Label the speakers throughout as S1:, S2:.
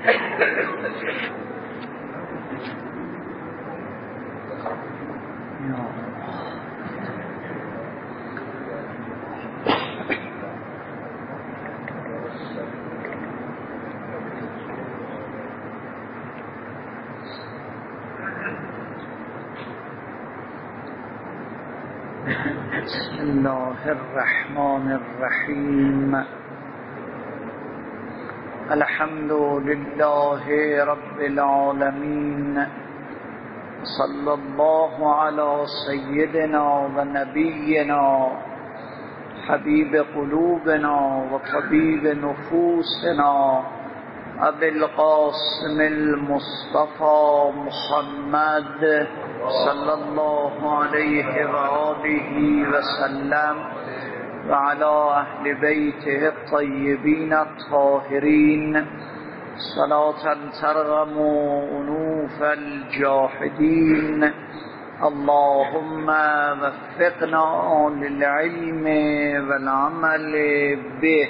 S1: بسم الله الرحمن الرحیم. الحمد لله رب العالمین، صلی الله علی سیدنا و نبینا حبیب قلوبنا و طبیب نفوسنا ابی القاسم المصطفى محمد صلی الله علیه و آله و سلم و علی اهل بیته الطیبین الطاهرین صلاة ترغم انوف الجاحدین. اللهم وفقنا للعلم والعمل به.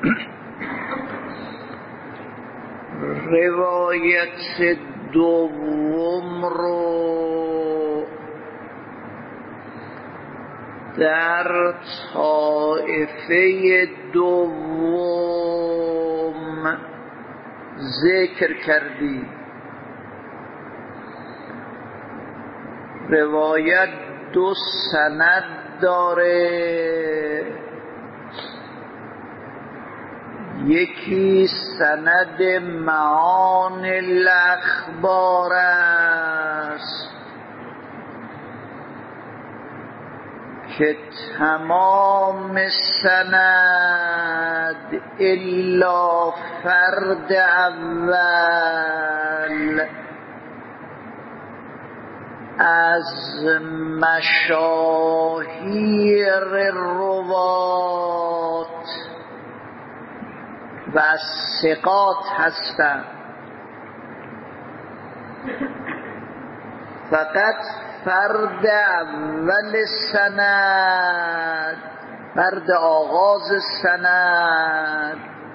S1: روایت دوم رو در طائفه دوم ذکر کردی. روایت دو سند داره، یکی سند معان الاخبار است که تمام سند الا فرد اول از مشاهیر روات و ثقات هستند. فقط فرد اول سند، فرد آغاز سند،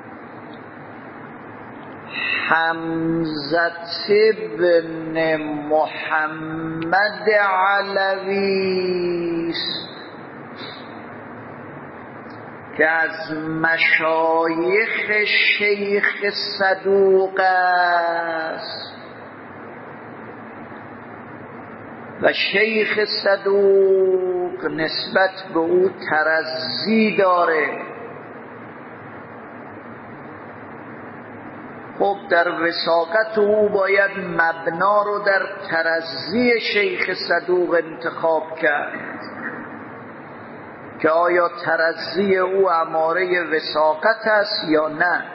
S1: حمزه بن محمد علوی است که از مشایخ شیخ صدوق است و شیخ صدوق نسبت به او ترضی داره. خب در وثاقت او باید مبنا رو در ترضی شیخ صدوق انتخاب کرد که آیا ترضی او اماره وثاقت است یا نه.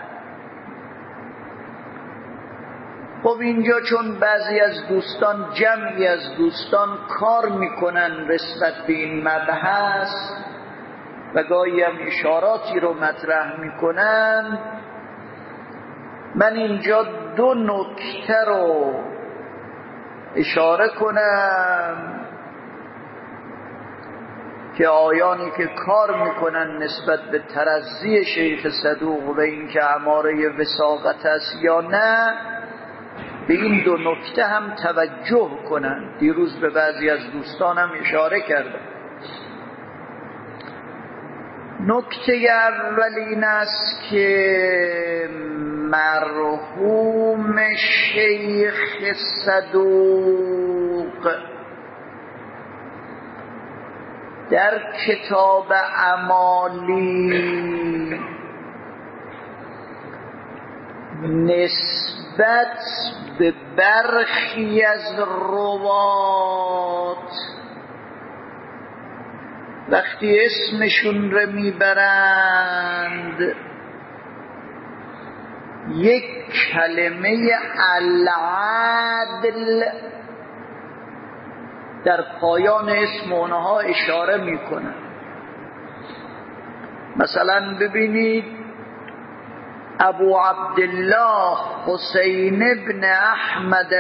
S1: خب اینجا چون بعضی از دوستان، جمعی از دوستان کار میکنن نسبت به این مبحث و گاهی هم اشاراتی رو مطرح میکنن، من اینجا دو نکته رو اشاره کنم که آیانی که کار میکنن نسبت به ترضی شیخ صدوق و این که اماره وثاقت است یا نه، به این دو نکته هم توجه کنن. دیروز به بعضی از دوستانم اشاره کردم. نکته اول این است که مرحوم شیخ صدوق در کتاب اعمالی نسبت به برخی از روات وقتی اسمشون رو میبرند یک کلمه العدل در پایان اسم اونها اشاره میکنن. مثلا ببینید ابو عبدالله حسین ابن احمد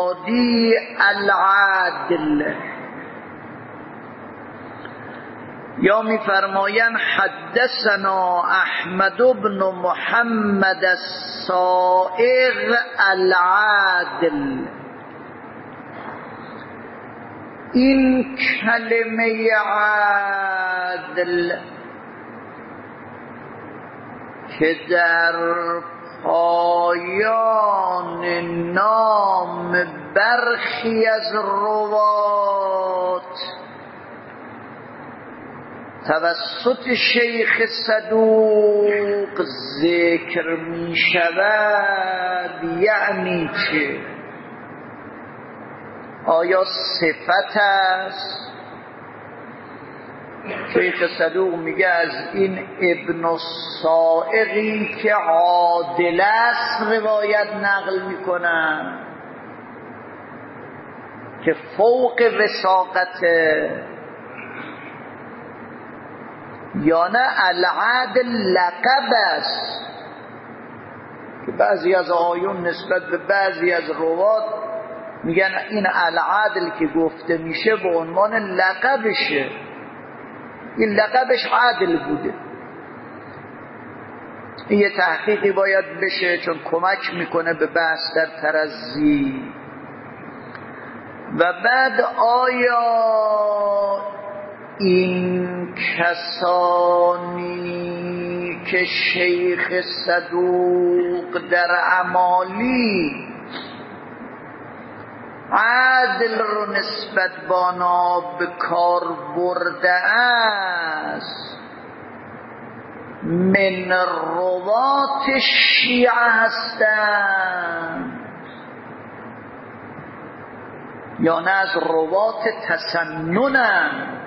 S1: الاسترابادی العدل، یا میفرمایند حدثنا احمد بن محمد السائغ العادل. این کلمه عادل که در پایان نام برخی از روات توسط شیخ صدوق ذکر می شود، یعنی چه؟ آیا صفت است؟ شیخ صدوق میگه از این ابن السائغی که عادل است روایت نقل میکنن که فوق وثاقته، یا نه العادل لقب است که بعضی از آیون نسبت به بعضی از روات میگن این العادل که گفته میشه به عنوان لقبشه، این لقبش عادل بوده. این یه تحقیقی باید بشه چون کمک میکنه به بحث در ترضی. و بعد آیا این کسانی که شیخ صدوق در اعمالی عادل رو نسبت با آنها به کار برده است من روات شیعه هستند یا نه از روات تسننند؟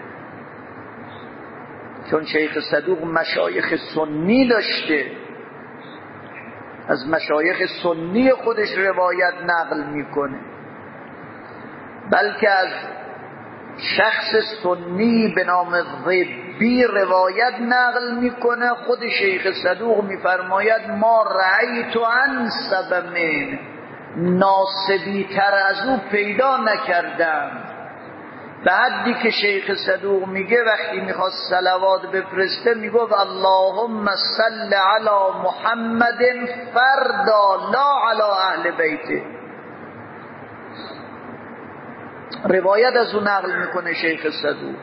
S1: چون شیخ صدوق مشایخ سنی داشته، از مشایخ سنی خودش روایت نقل میکنه، بلکه از شخص سنی به نام ضبی روایت نقل میکنه. خود شیخ صدوق میفرماید ما رأیت انسب من، ناسبی تر از او پیدا نکردم. به حدی که شیخ صدوق میگه وقتی میخواست صلوات بفرسته میگفت اللهم صل علی محمد فردا لا علی اهل بیته. روایت از اون نقل میکنه شیخ صدوق.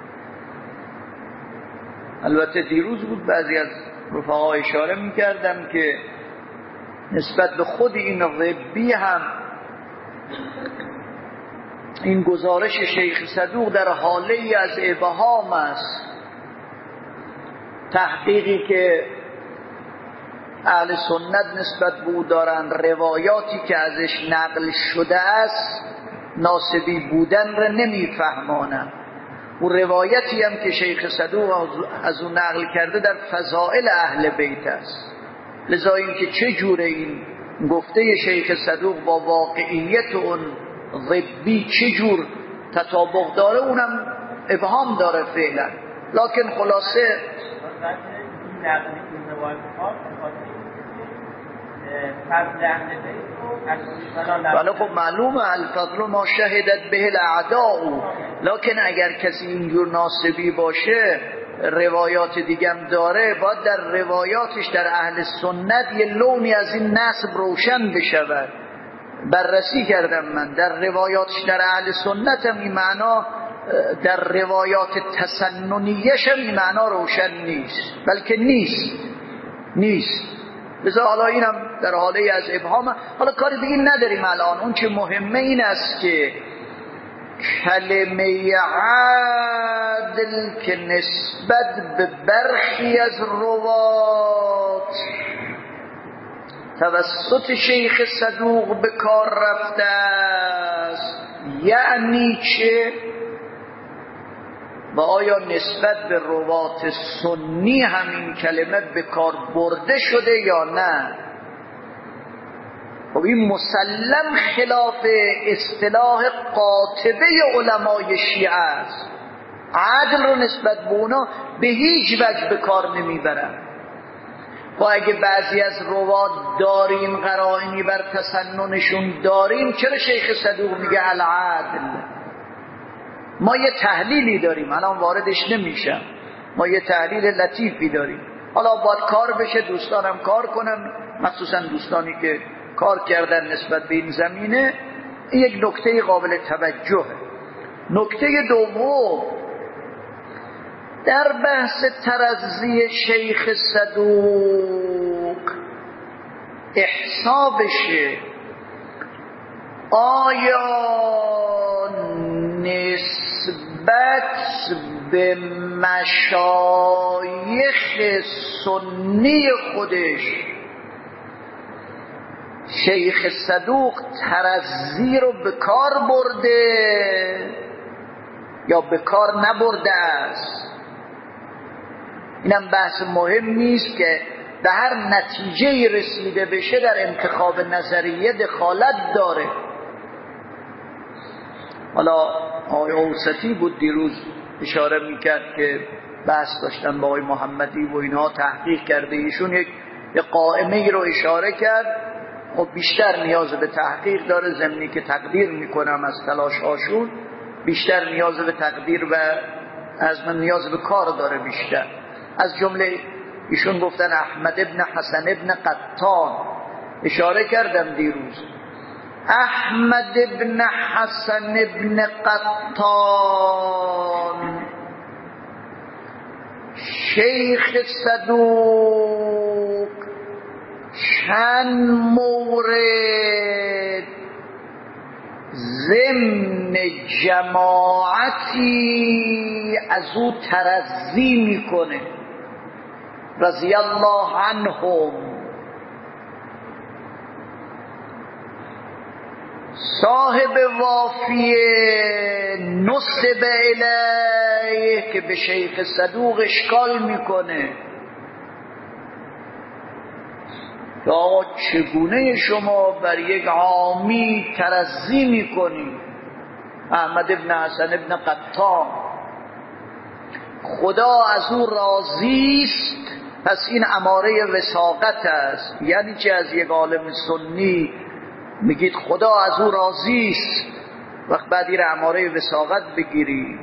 S1: البته دیروز بود بعضی از رفقا اشاره میکردم که نسبت به خود این ربی هم این گزارش شیخ صدوق در حاله ای از ابهام است. تحقیقی که اهل سنت نسبت به او دارند، روایاتی که ازش نقل شده است ناسبی بودن را نمیفهمانند. و روایتی هم که شیخ صدوق از اون نقل کرده در فضائل اهل بیت است. لذا این که چه جوره این گفته شیخ صدوق با واقعیت اون ضبی چه جور تطابق داره اونم ابهام داره فعلا. لکن خلاصه ولی خب معلومه الفضل ما شهدت به الاعداء، لکن اگر کسی اینجور ناسبی باشه روایات دیگم داره، باید در روایاتش در اهل سنت یه لونی از این نسب روشن بشود. بررسی کردم من در روایاتش در اهل سنت هم این معنا، در روایات تسننیش هم این معنا روشن نیست، بلکه نیست. لذا حالا اینم در حاله از ابهام. حالا کاری به این نداریم الان. اون چه مهمه این است که کلمه عادل که نسبت به برخی از روات توسط شیخ صدوق به کار رفته است، یعنی چه؟ و آیا نسبت به روات سنی همین کلمه به کار برده شده یا نه؟ خب این مسلم خلاف اصطلاح قاطبه علمای شیعه است. عدل رو نسبت به اونا به هیچ وجه به کار نمیبرن. و اگه بعضی از روات داریم قرائنی بر تسننشون داریم، چرا شیخ صدوق میگه العدل؟ ما یه تحلیلی داریم، الان واردش نمیشم، ما یه تحلیل لطیفی داریم، حالا باید کار بشه، دوستانم کار کنن، مخصوصا دوستانی که کار کردن نسبت به این زمینه. این یک نکته قابل توجهه. نکته دوم، در بحث ترضی شیخ صدوق احسابشه آیا نسبت به مشایخ سنی خودش شیخ صدوق ترضی رو به کار برده یا به کار نبرده است. اینم بحث مهم نیست که به هر نتیجه رسیده بشه در انتخاب نظریه دخالت داره. حالا آقای اوسطی بود دیروز اشاره میکرد که بحث داشتن با آقای محمدی و اینها، تحقیق کرده، ایشون یک قائمه ای رو اشاره کرد. خب بیشتر نیاز به تحقیق داره، ضمنی که تقدیر میکنم از تلاش هاشون، بیشتر نیاز به تقدیر و از من نیاز به کار داره بیشتر. از جمله ایشون گفتن احمد ابن حسن ابن قطان، اشاره کردم دیروز، احمد ابن حسن ابن قطان شیخ صدوق چند مورد ضمن جماعتی از او ترضی میکنه رضی الله عنهم. صاحب وافیه نسب الیه که به شیخ صدوق اشکال میکنه یا چگونه شما بر یک عامی ترضی میکنی؟ احمد ابن حسن ابن قطان خدا از او راضی است، پس این اماره وثاقت است. یعنی چه؟ از یک عالم سنی میگید خدا از او راضی است، وقت بعد این اماره وثاقت بگیری.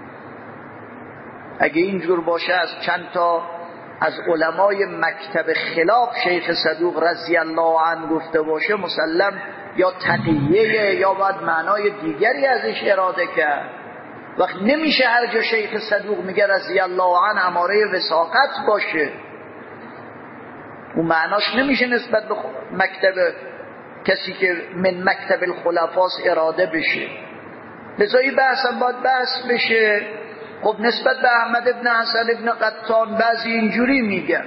S1: اگه اینجور باشه از چند تا از علمای مکتب خلاف شیخ صدوق رضی الله عنه گفته باشه، مسلم یا تقییه یا باید معنای دیگری ازش اراده کرد. وقت نمیشه هر جا شیخ صدوق میگه رضی الله عنه اماره وثاقت باشه، اون معناش نمیشه نسبت به مکتب کسی که من مکتب الخلفاس اراده بشه. لذایی بحث هم باید بحث بشه. خب نسبت به احمد ابن حسن ابن قطان بعضی اینجوری میگن،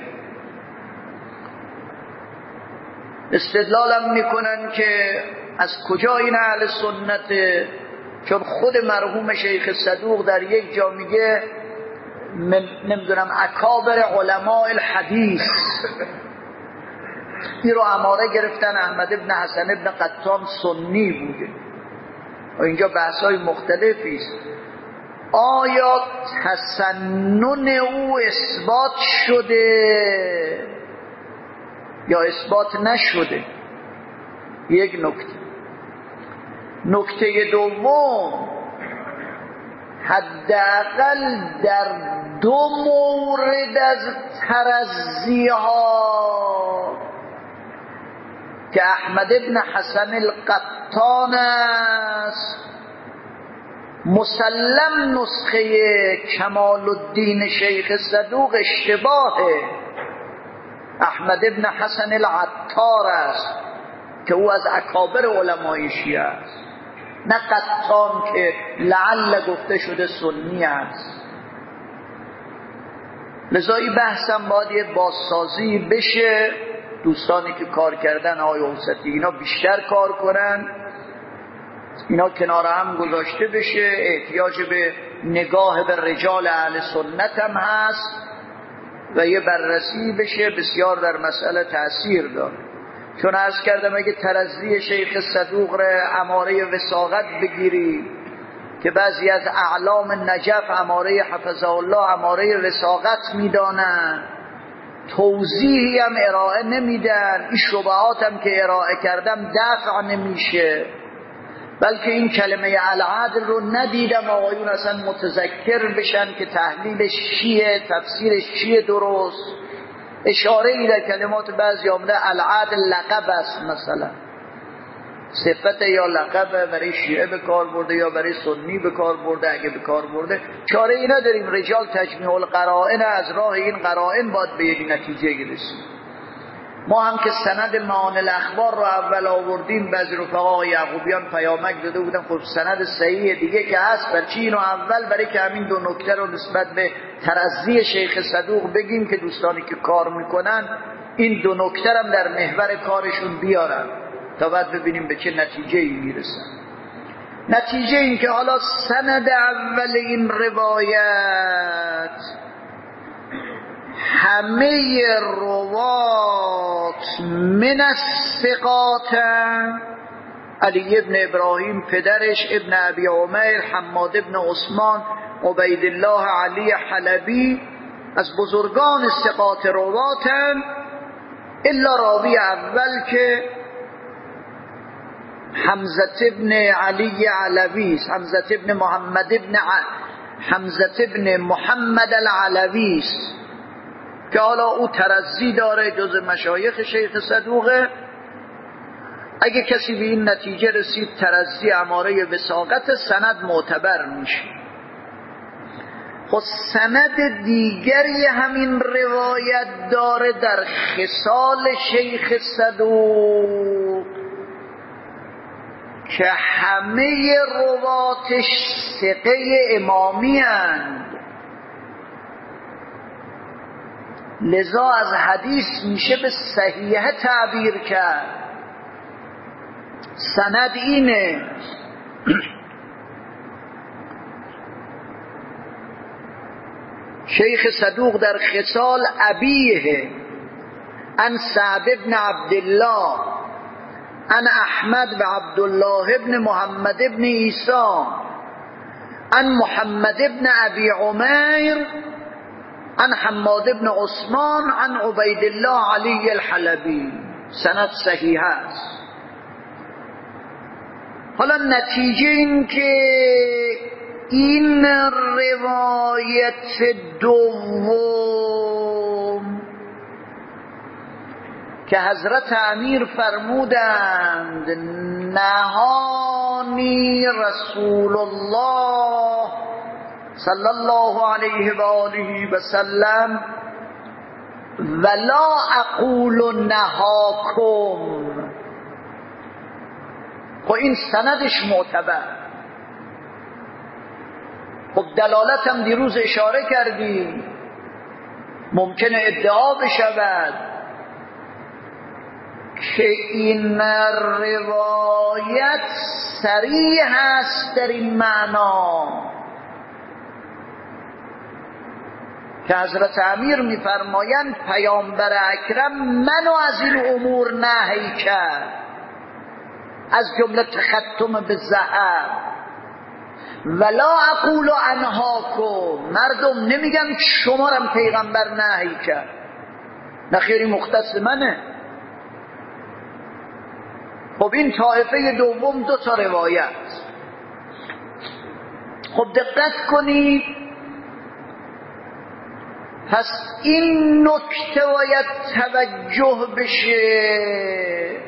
S1: استدلالم میکنن که از کجا این اهل سنته، چون خود مرحوم شیخ صدوق در یک جا میگه نمیدونم اکابر علماء الحدیث، این رو اماره گرفتن احمد ابن حسن ابن قطان سنی بوده. و اینجا بحثای مختلفی است. آیا تسنن او اثبات شده یا اثبات نشده؟ یک نکته. نکته دوم، حداقل در دو مورد از ترضی ها که احمد ابن حسن القطان است، مسلم نسخه کمال الدین شیخ صدوق اشتباهه. احمد ابن حسن العطار است که او از اکابر علمای شیعه است، نه قطان که لعل گفته شده سنی است. لذایی بحثم باید یه بازسازی بشه. دوستانی که کار کردن آقای اوسطی اینا بیشتر کار کنن، اینا کنار هم گذاشته بشه. احتیاج به نگاه به رجال اهل سنت هم هست و یه بررسی بشه، بسیار در مسئله تأثیر داره. چون عرض کردم اگه ترضی شیخ صدوق را اماره وثاقت بگیری که بعضی از اعلام نجف اماره حفظه الله اماره وثاقت میدانن، توضیحی هم ارائه نمیدن، این شبهات هم که ارائه کردم دفع نمیشه، بلکه این کلمه العدل رو ندیدم آقایون اصلا متذکر بشن که تحلیلش چیه، تفسیرش چیه درست. اشاره ای در کلمات بعضی آمده العدل لقب است، مثلا صفت یا لقب برای شیعه به کار برده یا برای سنی به کار برده. اگه به کار برده چاره ای نداریم، رجال تجمیع القرائن، از راه این قرائن باید به یک نتیجه گرسیم. ما هم که سند معانی الاخبار رو اول آوردیم، بعضی رفقا یعقوبیان پیامک داده بودن خب سند صحیح دیگه که هست، برچی اینو اول؟ برای که همین دو نکته رو نسبت به ترضی شیخ صدوق بگیم که دوستانی که کار میکنن این دو نکته هم در محور کارشون بیارن تا بعد ببینیم به چه نتیجه ای میرسن. نتیجه این که حالا سند اول این روایت همه روات من الثقات، علی ابن ابراهیم پدرش، ابن ابی عمیر، حماد ابن عثمان، عبیدالله علی حلبی، از بزرگان ثقات رواتن، الا راوی اول که حمزه ابن علی علوی، حمزه ابن محمد العلوی است که حالا او ترضی داره، جز مشایخ شیخ صدوقه. اگه کسی به این نتیجه رسید ترضی اماره وثاقت، سند معتبر میشه. خب سند دیگری همین روایت داره در خصال شیخ صدوق که همه رواتش ثقه امامی اند، لذا از حدیث میشه به صحیحه تعبیر کرد. سند اینه شیخ صدوق در خصال ابیه ان سعد بن عبدالله ان احمد و عبدالله ابن محمد ابن عیسی ان محمد ابن ابی عمیر ان حماد ابن عثمان ان عبیدالله علی الحلبی. سند صحیح است. حالا نتیجه این که این روایت دوم که حضرت امیر فرمودند نهانی رسول الله صلی الله علیه و آله و سلم ولا اقول نهاکم، خب این سندش معتبر. خب دلالت هم دیروز اشاره کردیم، ممکنه ادعا بشود که این روایت صریح است در این معنا که حضرت امیر میفرمایند پیامبر اکرم منو از این امور نهی کرد، از جمله تختم به زهر. ولا اقول انهاکم، مردم نمیگن شما رم پیغمبر نهی کرد، نخیری مختص منه. خب این طایفه دوم دو تا روایت. خب دقت کنید، پس این نکته باید توجه بشه.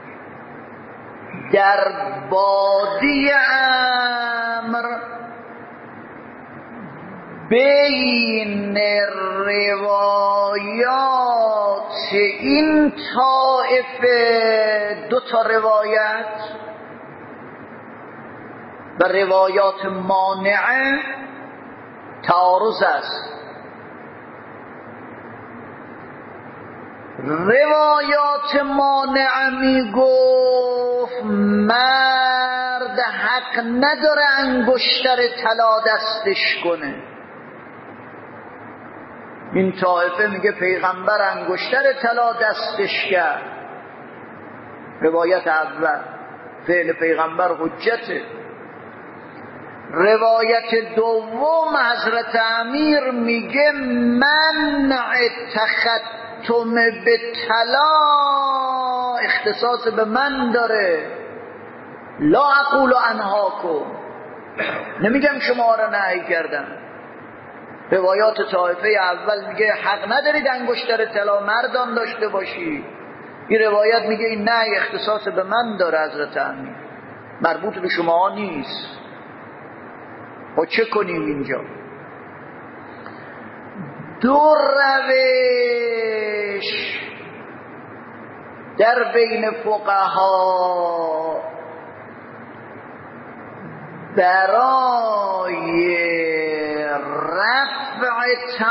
S1: در بادی امر بین روایات این طائفه دو تا روایت و روایات مانعه تعارض است. روایات مانعه می گفت مرد حق نداره انگشتر طلا دستش کنه. این طایفه میگه پیغمبر انگشتر طلا دستش کرد. روایت اول فعل پیغمبر حجته. روایت دوم حضرت امیر میگه منع تختم به طلا اختصاص به من داره، لا اقول انهاکم، نمیگم شما را نهی کردم. روایات طایفه اول میگه حق ندارید انگشتر طلا مردان داشته باشی. این روایت میگه این نهی اختصاص به من داره حضرت امیر، مربوط به شما نیست. و چه کنیم اینجا؟ دو روش در بین فقها برای رفع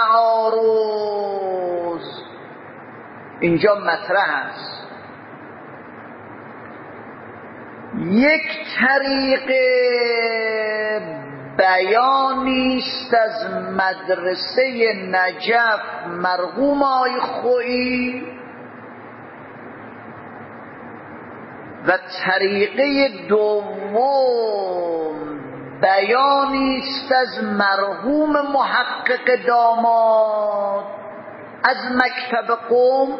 S1: تعارض اینجا مطرح است. یک طریق بیانی است از مدرسه نجف مرحوم آقای خویی و طریقه دوم بیانی است از مرحوم محقق داماد از مکتب قم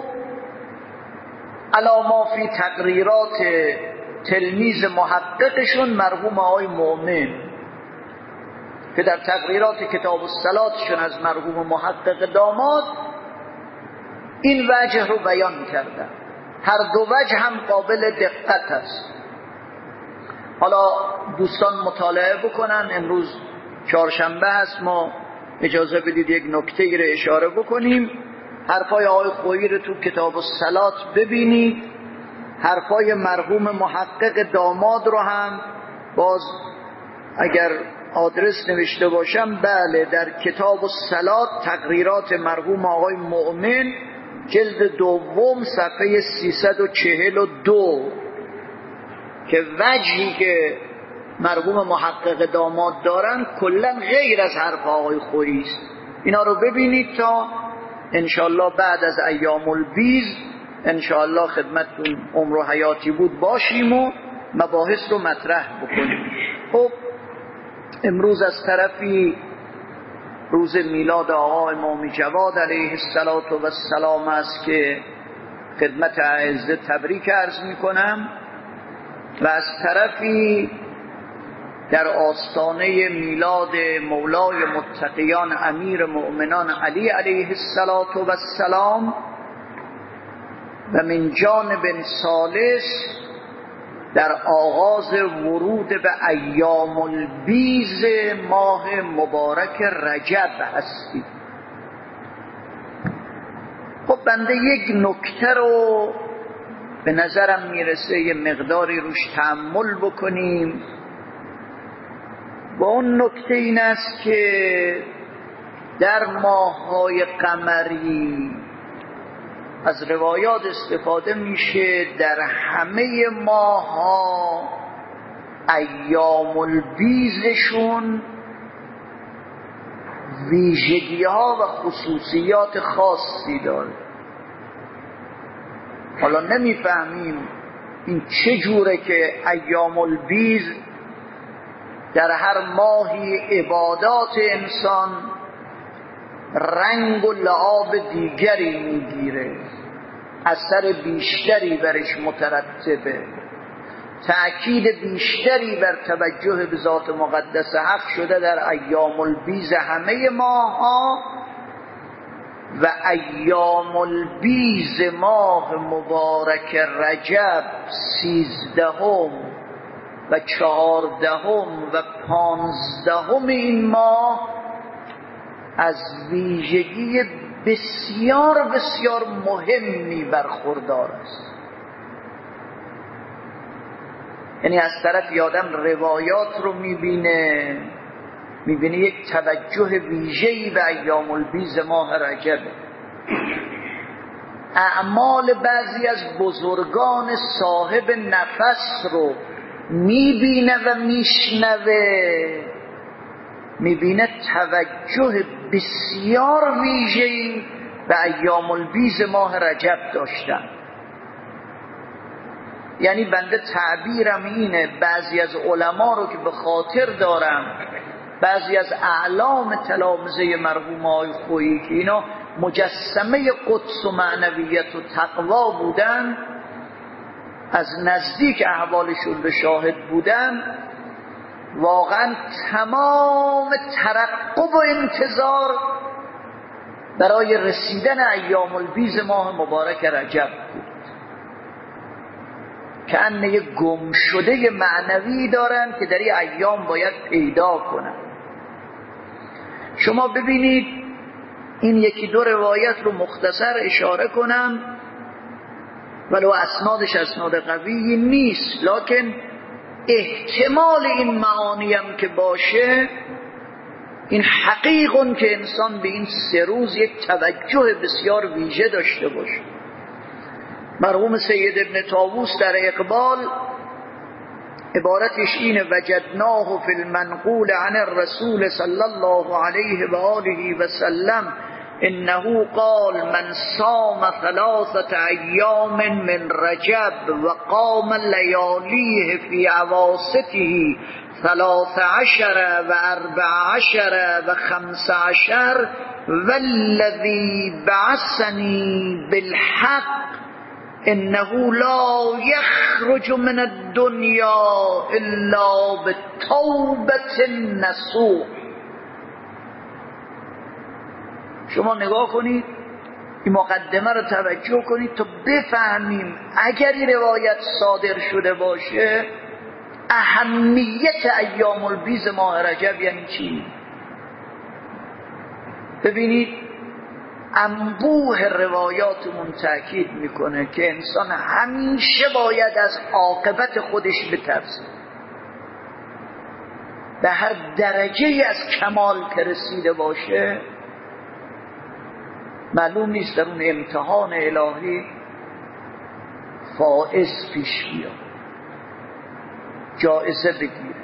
S1: علی ما فی تقریرات تلمیذ محققشون مرحوم آقای مؤمن که در تقریرات کتاب الصلاتشون از مرحوم محقق داماد این وجه رو بیان کردن. هر دو وجه هم قابل دقت است. حالا دوستان مطالعه بکنن، امروز چهارشنبه هست، ما اجازه بدید یک نکته ای رو اشاره بکنیم. حرفای آقای خویی رو تو کتاب الصلات ببینید، حرفای مرحوم محقق داماد رو هم باز اگر آدرس نوشته باشم، بله، در کتاب الصلات تقریرات مرحوم آقای مؤمن جلد دوم صفحه 342 که وجهی که مرحوم محقق داماد دارن کلا غیر از حرف آقای خویی است. اینا رو ببینید تا انشالله بعد از ایام البیز انشالله خدمتتون عمر و حیاتی بود باشیم و مباحث رو مطرح بکنیم. خب امروز از طرفی روز میلاد آقا امام جواد علیه السلام است که خدمت اعزه تبریک عرض میکنم و از طرفی در آستانه میلاد مولای متقیان امیر مؤمنان علی علیه السلام و من جانب ثالث در آغاز ورود به ایام البیز ماه مبارک رجب هستیم. خب بنده یک نکته رو به نظرم میرسه یه مقداری روش تأمل بکنیم. با اون نکته این است که در ماه‌های قمری از روایات استفاده میشه در همه ماه‌ها ایام البیزشون ویژگی‌ها و خصوصیات خاصی داره. حالا نمیفهمیم این چه جوره که ایام البیز در هر ماهی عبادات انسان رنگ و لعاب دیگری میگیره، اثر بیشتری برش مترتبه، تأکید بیشتری بر توجه به ذات مقدس حق شده در ایام البیز همه ماها و ایام البیز ماه مبارک رجب 13 و 14 و 15 این ماه از ویژگی بسیار بسیار مهمی برخوردار است. یعنی از طرف آدم روایات رو میبینه یک توجه ویژه‌ای به ایام البیز ماه رجب. اعمال بعضی از بزرگان صاحب نفس رو میبینه و میشنوه، میبینه توجه بسیار ویژه‌ای به ایام البیز ماه رجب داشتن. یعنی بنده تعبیرم اینه، بعضی از علما رو که به خاطر دارم، بعضی از اعلام تلامذه مرحوم آقای خویی که اینا مجسمه قدس و معنویت و تقوا بودن، از نزدیک احوالشون به شاهد بودم، واقعا تمام ترقب و انتظار برای رسیدن ایام البیض ماه مبارک رجب بود. که انه یه گم شده معنوی دارن که در این ایام باید پیدا کنن. شما ببینید این یکی دو روایت رو مختصر اشاره کنم، ولو اسنادش اسناد قوی نیست، لکن احتمال این معانی هم که باشه، این حقیقون که انسان به این 3 روز یک توجه بسیار ویژه داشته باشه. مرحوم سید ابن طاووس در اقبال عبارتش اینه: وجدناه فی المنقول عن الرسول صلی الله علیه و آله و سلم انه قال من صام 3 ایام من رجب و قام لیالیه فی اواسطه 13 و 14 و 15 والذی بعثنی بالحق انه لا یخرج من الدنیا الا بتوبة نصوح. شما نگاه کنید، این مقدمه رو توجه کنید تا بفهمیم اگر این روایت صادر شده باشه اهمیت ایام البیض ماه رجب یعنی چی. ببینید انبوه روایاتمون تأکید میکنه که انسان همیشه باید از عاقبت خودش بترسه. به هر درجه از کمال که رسیده باشه معلوم نیست در اون امتحان الهی فائز پیش بیاد، جایزه بگیره.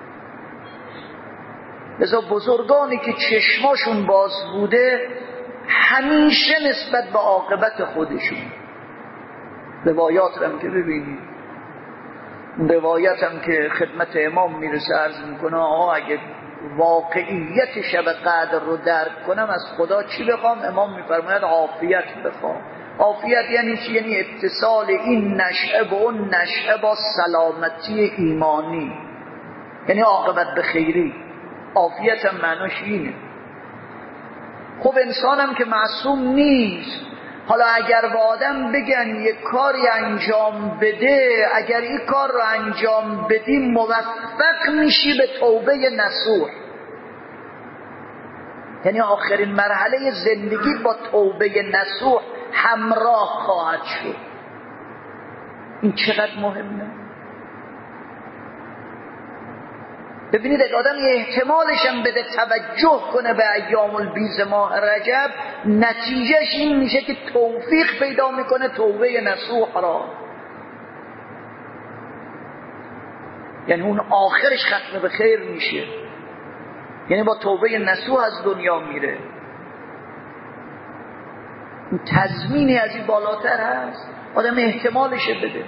S1: لذا بزرگانی که چشماشون باز بوده همیشه نسبت به عاقبت خودشون، روایات هم که ببینید، اون روایت هم که خدمت امام میرسه عرض میکنه آقا اگه واقعیت شب قدر رو درک کنم از خدا چی بخوام؟ امام میفرماید عافیت بخوام. عافیت یعنی چی؟ یعنی اتصال این نشأه به اون نشأه با سلامتی ایمانی، یعنی عاقبت به خیری. عافیت هم معناش اینه. خب انسانم که معصوم نیست. حالا اگر با آدم بگن یک کاری انجام بده، اگر این کار رو انجام بدی موفق میشی به توبه نصوح، یعنی آخرین مرحله زندگی با توبه نصوح همراه خواهد شد. این چقدر مهمه. ببینید اگه آدم احتمالش هم بده توجه کنه به ایام البیض ماه رجب، نتیجهش این میشه که توفیق پیدا میکنه توبه نصوح را، یعنی اون آخرش ختم به خیر میشه، یعنی با توبه نصوح از دنیا میره. این تضمینی از این بالاتر هست؟ آدم احتمالش بده.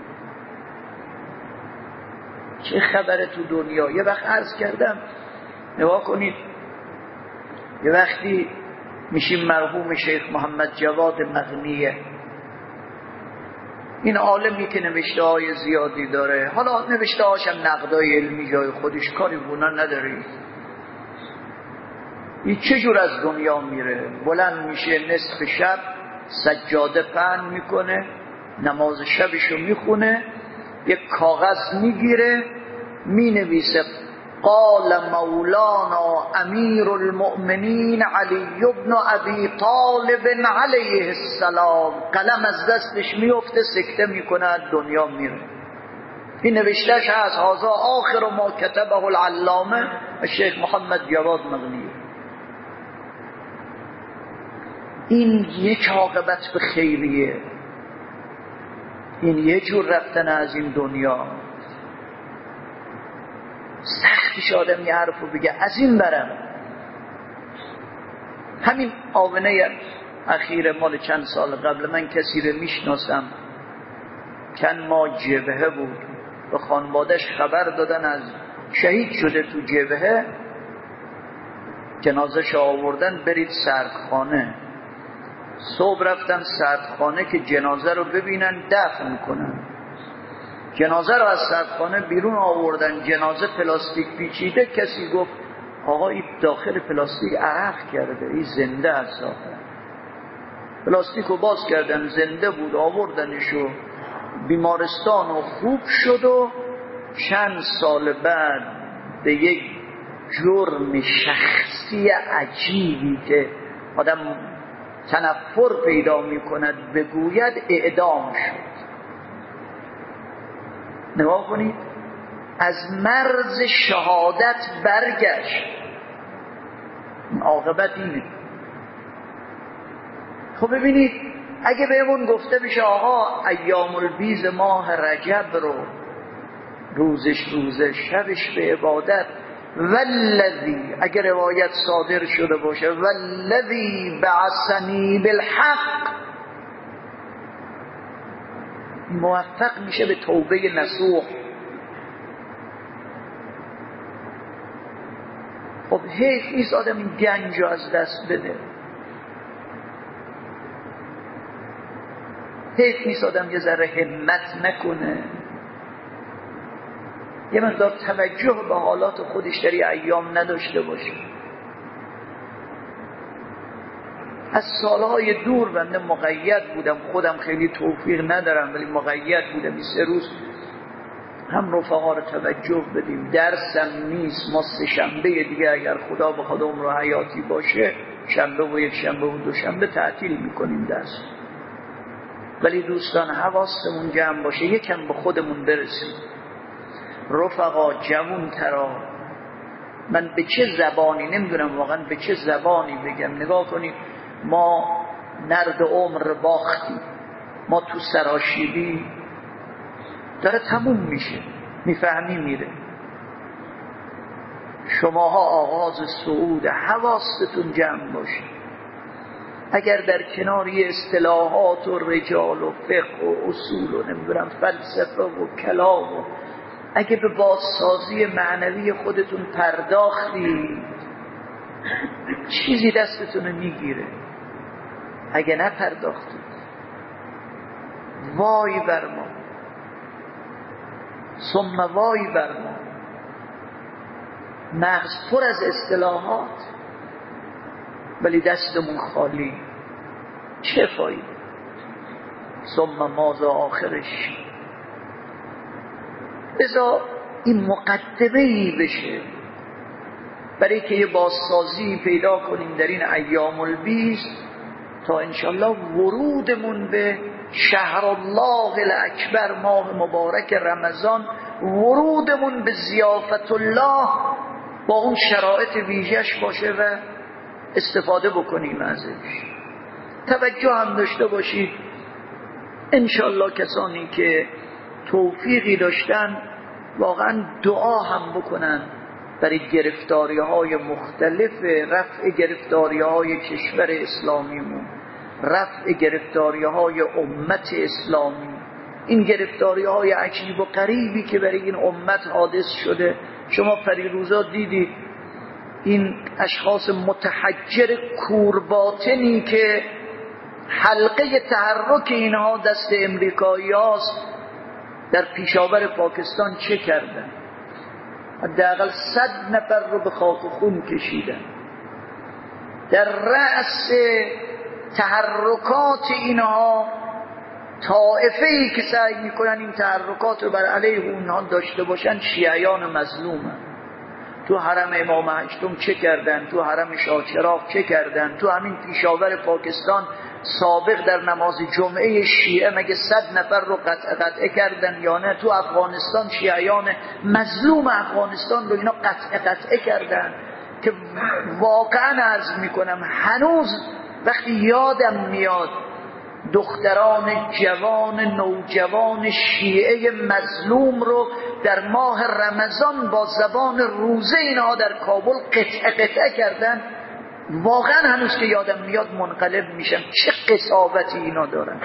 S1: چه خبره تو دنیا؟ یه وقت عرض کردم نگاه کنید، یه وقتی میشیم مرحوم شیخ محمد جواد مغنیه، این عالمی که نوشته های زیادی داره، حالا نوشته هاشم نقدای علمی جای خودش، کاری بونا نداره. این چجور از دنیا میره؟ بلند میشه نصف شب سجاده پهن میکنه، نماز شبشو میخونه، یک کاغذ میگیره مینویسه قال مولانا امیر المؤمنین علی بن ابی طالب علیه السلام. قلم از دستش میفته، سکته میکنه، از دنیا میره. این نوشتهش از هذا آخر ما کتبه العلامه الشیخ محمد جواد مغنی. این یک عاقبت به خیریه، این یه جور رفتن از این دنیا. سختش آدم یه حرف رو بگه از این برم. همین آونه‌ی اخیر مال چند سال قبل، من کسی رو میشناسم کن ما جبهه بود، به خانوادش خبر دادن از شهید شده تو جبهه، جنازش آوردن برید سردخانه. صبح رفتن سردخانه که جنازه رو ببینن دفن کنن. جنازه رو از سردخانه بیرون آوردن، جنازه پلاستیک پیچیده. کسی گفت آقا این داخل پلاستیک عرق کرده، این زنده است. پلاستیک رو باز کردن، زنده بود، آوردنشو بیمارستان و خوب شد و چند سال بعد به یک جرم شخصی عجیبی که آدم تنفر پیدا می کند بگوید اعدام شد. نگاه کنید، از مرز شهادت برگشت. عاقبت اینه. خب ببینید، اگه بهمون گفته بشه آقا ایام البیض ماه رجب رو روزش روزه، شبش به عبادت، والذی، اگر روایت صادر شده باشه والذی بعثنی بالحق، موفق میشه به توبه نصوح. خب حیف نیست آدم این گنج رو از دست بده، حیف نیست آدم یه ذره همت نکنه، یه مقدار توجه به حالات خودش در این ایام نداشته باشه. از سالهای دور بنده مقید بودم، خودم خیلی توفیق ندارم ولی مقید بودم این 3 روز هم رفقا رو توجه بدیم. درسم نیست، ما 3 شنبه دیگه اگر خدا بخواد عمر حیاتی باشه، شنبه و یک شنبه و 2 شنبه تعطیل میکنیم درس. ولی دوستان حواسمون جمع باشه، یکم به خودمون برسیم. رفقا جوون ترا، من به چه زبانی نمیدونم واقعا به چه زبانی بگم، نگاه کنید ما نرد عمر باختیم، ما تو سراشیبی داره تموم میشه، میفهمی میره. شماها آغاز صعود، حواستون جمع باشه. اگر در کنار یه اصطلاحات و رجال و فقه و اصول و نمیدونم فلسفه و کلام و اگه به بازسازی معنوی خودتون پرداختی، چیزی دستتون میگیره. اگه نپرداختید، وای بر ما، ثم وای بر ما. مغز پر از اصطلاحات ولی دستمون خالی، چه فایده؟ ثم ماذا آخرش؟ لذا این مقدمه‌ای بشه برای که یه بازسازی پیدا کنیم در این ایام البیض، تا انشالله ورودمون به شهر الله الاکبر، ماه مبارک رمضان، ورودمون به ضیافت الله با اون شرایط ویژه‌اش باشه و استفاده بکنیم ازش. توجه هم داشته باشید انشالله کسانی که توفیقی داشتن واقعا دعا هم بکنن برای گرفتاری‌های مختلف، رفع گرفتاری‌های کشور اسلامیمون، رفع گرفتاری‌های امت اسلامی، این گرفتاری‌های عجیب و غریبی که برای این امت حادث شده. شما پریروزا دیدید این اشخاص متحجر کورباطنی که حلقه تحرک اینها دست امریکایی هاست در پیشاور پاکستان چه کردن؟ حداقل 100 نفر رو به خاک و خون کشیدن. در رأس تحرکات اینها طائفه‌ای که سعی میکنن این تحرکات رو بر علیه اونها داشته باشن شیعیان مظلومن. تو حرم امام هشتم چه کردن؟ تو حرم شاهچراغ چه کردن؟ تو همین پیشاور پاکستان سابق در نماز جمعه شیعه مگه 100 نفر رو قطعه کردن یا نه؟ تو افغانستان شیعیان مظلوم افغانستان رو اینا قطعه کردن که واقعا عرض میکنم هنوز وقتی یادم میاد دختران جوان نوجوان شیعه مظلوم رو در ماه رمضان با زبان روزه اینها در کابل قطعه کردن، واقعا هنوز که یادم میاد منقلب میشم چه قساوتی اینا دارن.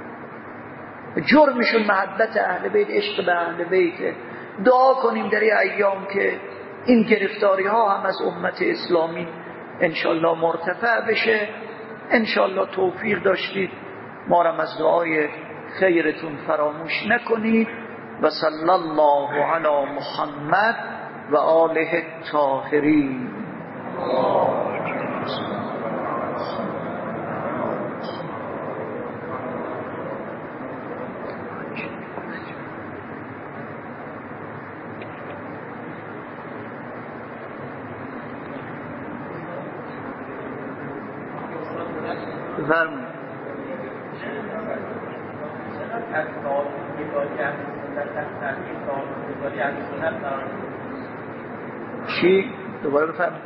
S1: جرمشون محبت اهل بیت، عشق به اهل بیت. دعا کنیم در این ایام که این گرفتاری ها هم از امت اسلامی انشالله مرتفع بشه. انشالله توفیق داشتید، ما را از دعای خیرتون فراموش نکنید. و صلی الله علی محمد و آله الطاهرین. بفرمایید. چی؟ دوباره بفرمایید.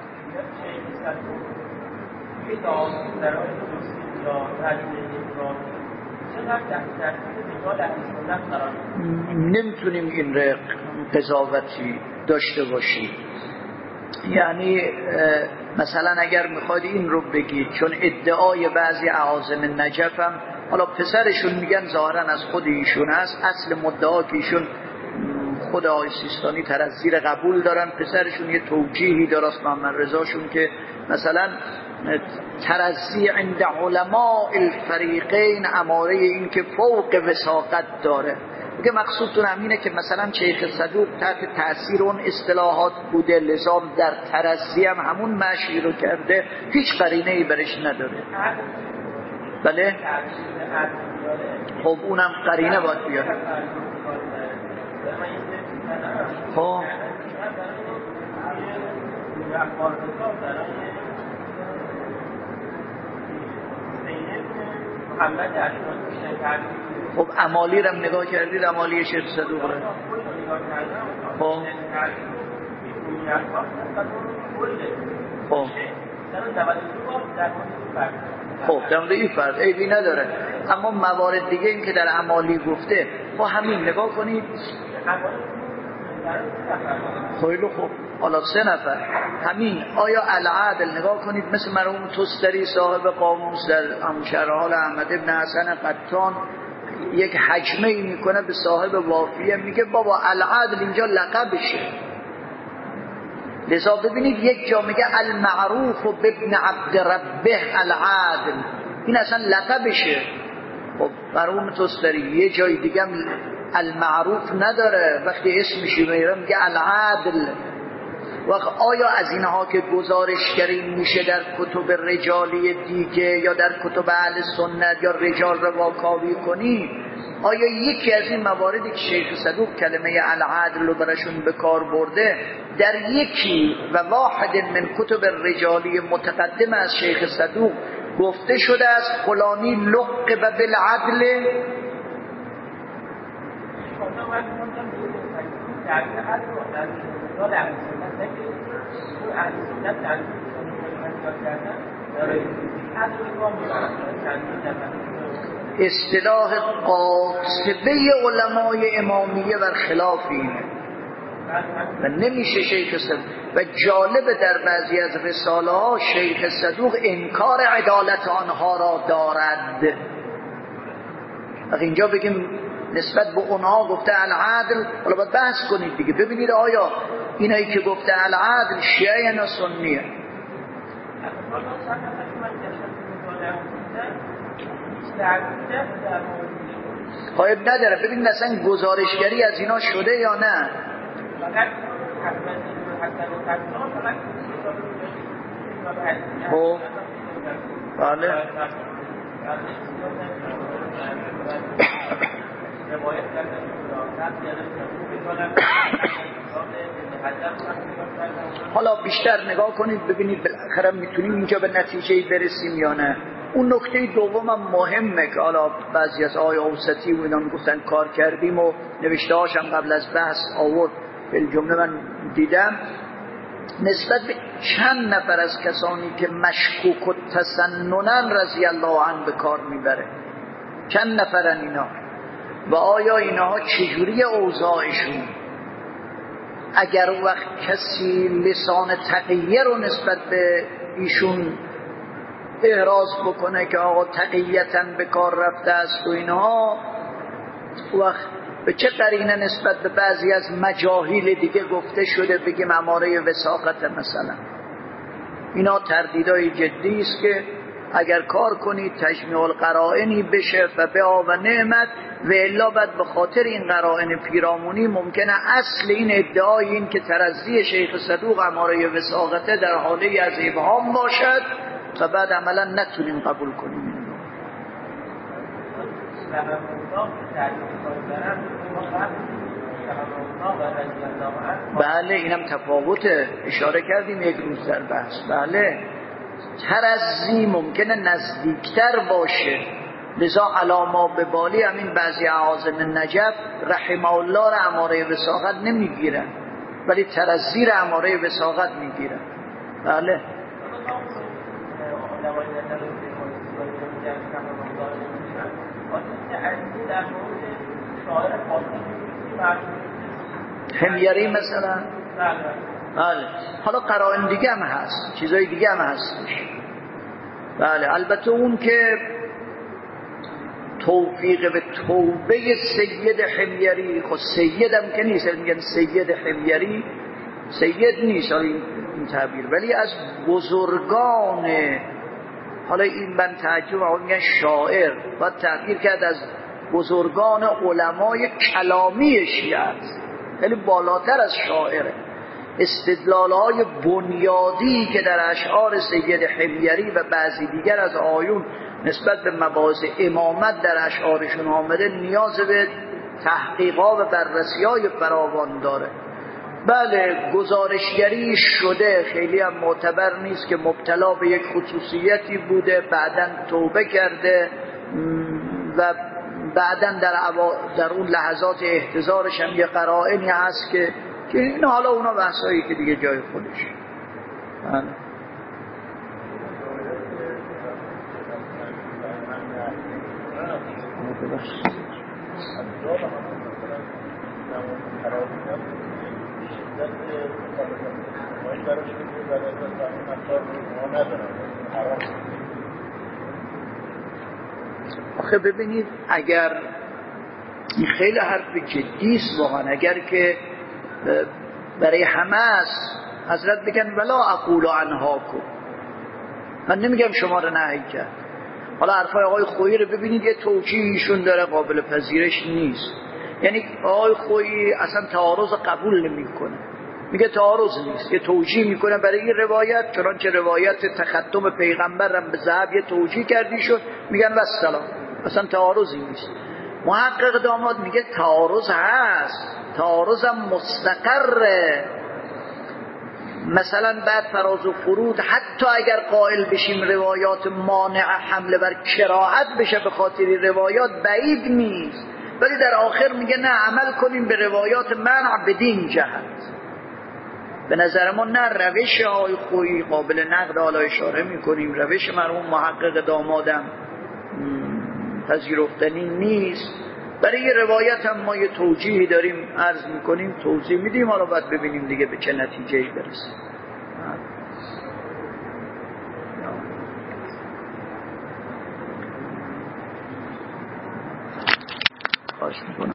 S1: نمیتونیم این را قضاوتی داشته باشیم. یعنی مثلا اگر میخواد این رو بگید، چون ادعای بعضی اعاظم نجف هم حالا پسرشون میگن ظاهرا از خود ایشون است، اصل مدعا که ایشون خود آقای سیستانی ترضی را قبول دارن، پسرشون یه توجیهی داره محمد رضاشون که مثلا ترضی عند علماء الفریقین اماره این که فوق وثاقت داره. میگه مقصودتون همینه که مثلا شیخ صدوق تحت تأثیر اون اصطلاحات بوده، لذا در ترضی هم همون مشی رو کرده، هیچ قرینه‌ای برش نداره. بله؟ خب اونم قرینه باید بیاره. خب خب اعمالی رو نگاه کردید؟ اعمالی شیخ صدوق رو خب در مورد این فرد عیبی نداره، اما موارد دیگه این که در اعمالی گفته با همین نگاه کنید. خیلی خوب، حالا 3 نفر همین آیا العدل نگاه کنید، مثل مرحوم تستری صاحب قاموس در شرح حال احمد ابن حسن قطان یک حجمه ای میکنه به صاحب وافیه، میگه بابا العدل اینجا لقبشه. لذا ببینید یک جا میگه المعروف بابن عبد ربه العدل، این اصلا لقبشه. خب مرحوم تستری یه جای دیگه المعروف نداره، وقتی اسمشی میره میگه العدل. وقت آیا از اینها که گزارشگری میشه در کتب رجالی دیگه یا در کتب اهل سنت یا رجال رو واکاوی کنی، آیا یکی از این مواردی که شیخ صدوق کلمه العدل رو براشون به کار برده در یکی و واحد من کتب رجالی متقدم از شیخ صدوق گفته شده است فلانی لقب بالعدل؟ اصطلاح قاطبه علمای امامیه بر خلاف اینه و نمیشه شیخ صدوق. و جالب در بعضی از رساله ها شیخ صدوق انکار عدالت آنها را دارد. اینجا بگیم نسبت به اونها گفته العدل، حالا باید بحث کنید دیگه، ببینید آیا اینایی که گفته العدل شیعه یا سنیه. خواهب نداره، ببینید اصلا گزارشگری از اینا شده یا نه. خب بله حالا بیشتر نگاه کنید ببینید بالاخره میتونیم اینجا به نتیجه برسیم یا نه. اون نکته دوم هم مهمه که حالا بعضی از آقای اوسطی و اینا میگفتن کار کردیم و نوشته هاشم قبل از بحث آورد، بالجمله من دیدم نسبت به چند نفر از کسانی که مشکوک و تسننن رضی الله عنه به کار میبره، چند نفرن اینا و آیا اینها چجوری اوضاعشون؟ اگر وقت کسی لسان تقیه رو نسبت به ایشون احراز بکنه که آقا تقییتاً به کار رفته است و اینها، وقت به چه قرینه نسبت به بعضی از مجاهیل دیگه گفته شده بگیم اماره وثاقت مثلا؟ اینا تردیدای جدی است که اگر کار کنید تجمیع القرائنی بشه و به و نعمت، و الا بعد به خاطر این قرائن پیرامونی ممکنه اصل این ادعای این که ترضی شیخ صدوق اماره وثاقته در حاله از ابهام باشد و بعد عملا نتونیم قبول کنیم. بله اینم تفاوته، اشاره کردیم یک روز در بحث. بله ترضی ممکنه نزدیکتر باشه، لذا علاما به بالی همین بعضی اعاظم نجف رحمه الله را اماره وثاقت نمیگیرن ولی ترضی را اماره وثاقت میگیرن. بله حمیری مثلا. بله حالا قرائن دیگه هم هست، چیزای دیگه هم هستش. بله البته اون که توفیق به توبه سید حمیری، خود سید هم که نیست، میگن سید حمیری سید نیست این تعبیر، ولی از بزرگان، حالا این من تعجب میگن شاعر، باید تعبیر کرد از بزرگان علمای کلامی شیعه است، خیلی بالاتر از شاعره. استدلال‌های بنیادی که در اشعار سید حمیری و بعضی دیگر از آیون نسبت به مباحث امامت در اشعارشون آمده نیاز به تحقیقات و بررسی‌های فراوان داره. بله گزارشگری شده، خیلی هم معتبر نیست که مبتلا به یک خصوصیتی بوده بعداً توبه کرده و بعداً در اون لحظات احتضارش هم یه قرائنی هست که این حالا اونا بحثایی که دیگه جای خودش. بله آخه ببینید اگر این خیلی حرف جدیست واقعا، اگر که برای همه است حضرت بگن ولا اقول عنهاکم، من نمیگم شما رو نهی کرد. حالا حرفای آقای خویی رو ببینید یه توجیهشون داره قابل پذیرش نیست. یعنی آقای خویی اصلا تعارض قبول نمیکنه، میگه تعارض نیست، یه توجیه میکنه برای این روایت، چنانچه روایت تختم پیغمبر هم به ذهب یه توجیه کردی شد، میگن والسلام اصلا تعارضی نیست. محقق داماد میگه تعارض هست، تعارض هم مستقره. مثلا بعد فراز و فرود حتی اگر قائل بشیم روایات مانع حمله بر کراهت بشه به خاطر روایات بعید نیست، ولی در آخر میگه نه عمل کنیم به روایات منع بدین جهت. به نظر ما نه روش آقای خویی قابل نقد، حالا اشاره میکنیم روش مرحوم محقق دامادم پذیرفتنی نیست. برای یه روایت هم ما یه توجیهی داریم عرض میکنیم توضیح میدیم، حالا باید ببینیم دیگه به چه نتیجه‌ای برسیم. خواهش میکنم.